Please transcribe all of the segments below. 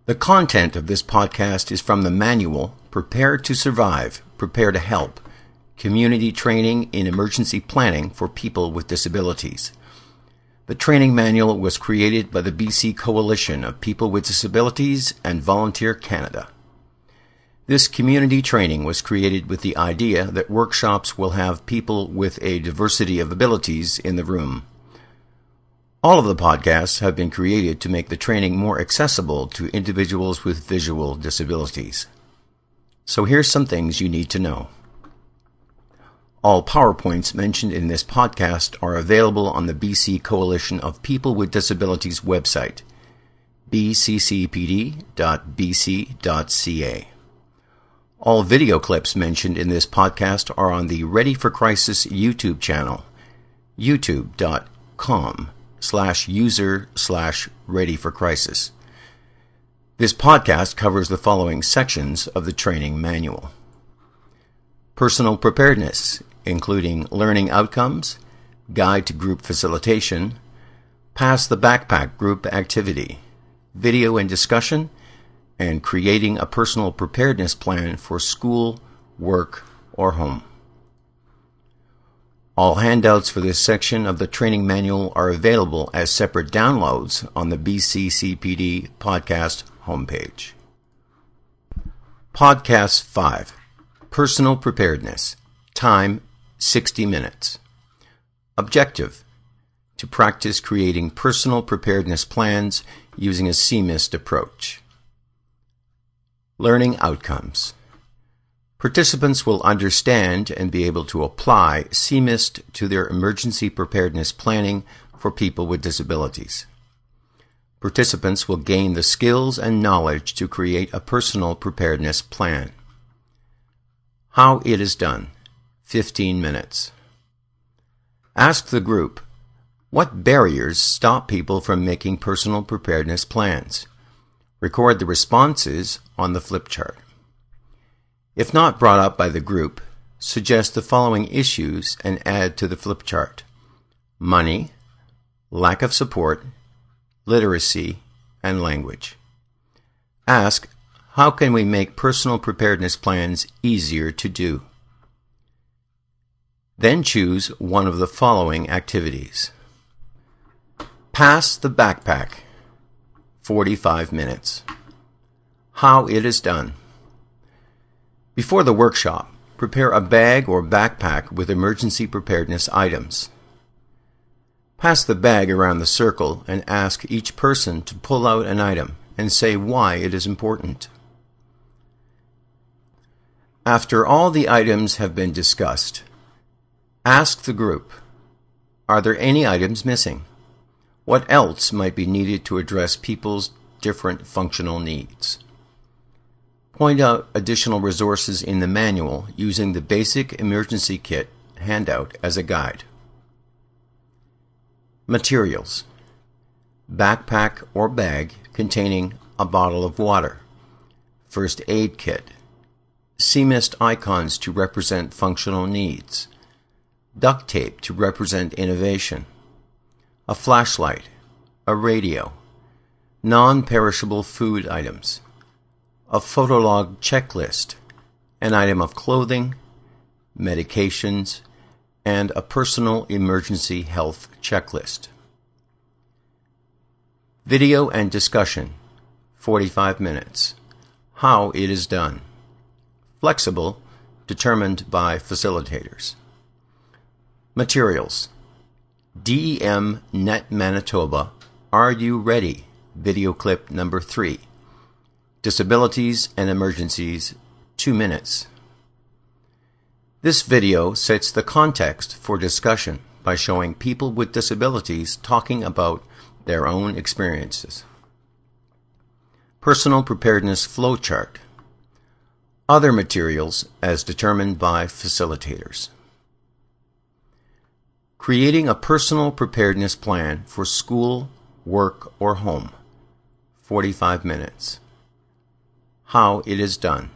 The content of this podcast is from the manual Prepare to Survive, Prepare to Help, Community Training in Emergency Planning for People with Disabilities. The training manual was created by the BC Coalition of People with Disabilities and Volunteer Canada. This community training was created with the idea that workshops will have people with a diversity of abilities in the room. All of the podcasts have been created to make the training more accessible to individuals with visual disabilities. So here's some things you need to know. All PowerPoints mentioned in this podcast are available on the BC Coalition of People with Disabilities website, bccpd.bc.ca. All video clips mentioned in this podcast are on the Ready for Crisis YouTube channel, youtube.com/user/readyforcrisis. This podcast covers the following sections of the training manual. Personal preparedness, including learning outcomes, guide to group facilitation, pass the backpack group activity, video and discussion, and creating a personal preparedness plan for school, work, or home. All handouts for this section of the training manual are available as separate downloads on the BCCPD podcast homepage. Podcast 5. Personal Preparedness. Time, 60 minutes. Objective: to practice creating personal preparedness plans using a CMIST approach. Learning outcomes. Participants will understand and be able to apply CMIST to their emergency preparedness planning for people with disabilities. Participants will gain the skills and knowledge to create a personal preparedness plan. How it is done. 15 minutes. Ask the group, what barriers stop people from making personal preparedness plans? Record the responses on the flip chart. If not brought up by the group, suggest the following issues and add to the flip chart: money, lack of support, literacy, and language. Ask, how can we make personal preparedness plans easier to do? Then choose one of the following activities. Pass the backpack, 45 minutes. How it is done. Before the workshop, prepare a bag or backpack with emergency preparedness items. Pass the bag around the circle and ask each person to pull out an item and say why it is important. After all the items have been discussed, ask the group, are there any items missing? What else might be needed to address people's different functional needs? Point out additional resources in the manual using the Basic Emergency Kit handout as a guide. Materials. Backpack or bag containing a bottle of water, first aid kit, CMIST icons to represent functional needs, duct tape to represent innovation, a flashlight, a radio, non-perishable food items, a photolog checklist, an item of clothing, medications, and a personal emergency health checklist. Video and discussion, 45 minutes. How it is done. Flexible, determined by facilitators. Materials. DEM Net Manitoba, Are You Ready? Video clip number 3. Disabilities and Emergencies, 2 minutes. This video sets the context for discussion by showing people with disabilities talking about their own experiences. Personal Preparedness Flowchart. Other materials as determined by facilitators. Creating a personal preparedness plan for school, work, or home, 45 minutes. How it is done.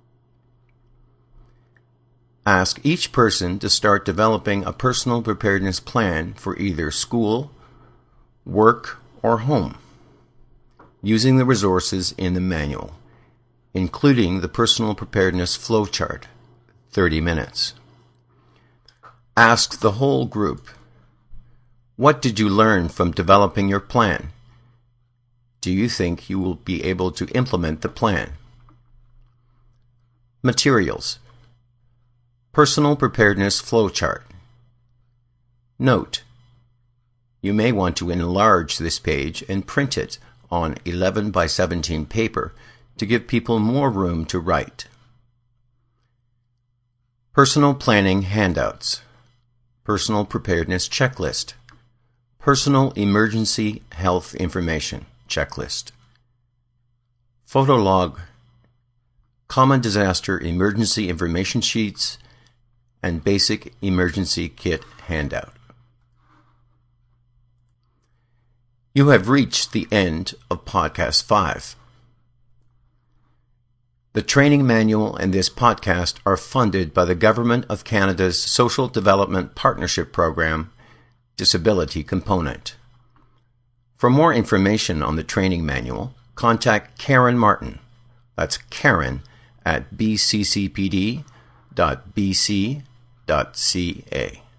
Ask each person to start developing a personal preparedness plan for either school, work, or home. using the resources in the manual, including the Personal Preparedness Flowchart, 30 minutes. Ask the whole group, what did you learn from developing your plan? Do you think you will be able to implement the plan? Materials. Personal Preparedness Flowchart. Note: you may want to enlarge this page and print it on 11 by 17 paper to give people more room to write. Personal Planning Handouts. Personal Preparedness Checklist. Personal Emergency Health Information Checklist. Photolog. Common Disaster Emergency Information Sheets and Basic Emergency Kit Handout. You have reached the end of Podcast 5. The training manual and this podcast are funded by the Government of Canada's Social Development Partnership Program, Disability Component. For more information on the training manual, contact Karen Martin. That's Karen at bccpd.bc.ca.